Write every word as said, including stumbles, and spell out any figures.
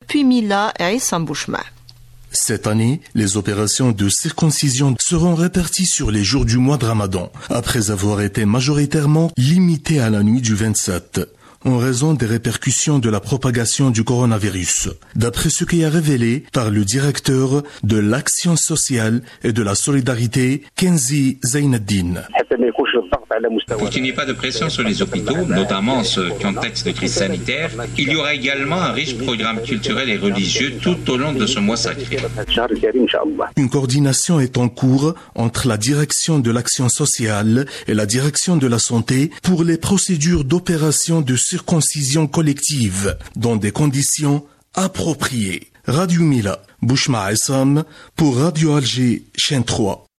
depuis Mila et Issam Bouchma. Cette année, les opérations de circoncision seront réparties sur les jours du mois de Ramadan, après avoir été majoritairement limitées à la nuit du vingt-sept, en raison des répercussions de la propagation du coronavirus, d'après ce qui est révélé par le directeur de l'Action sociale et de la solidarité, Kenzi Zaineddine. Pour qu'il n'y ait pas de pression sur les hôpitaux, notamment ce contexte de crise sanitaire, il y aura également un riche programme culturel et religieux tout au long de ce mois sacré. Une coordination est en cours entre la direction de l'action sociale et la direction de la santé pour les procédures d'opération de circoncision collective dans des conditions appropriées. Radio Mila, Bouchma Issam pour Radio Alger, chaîne trois.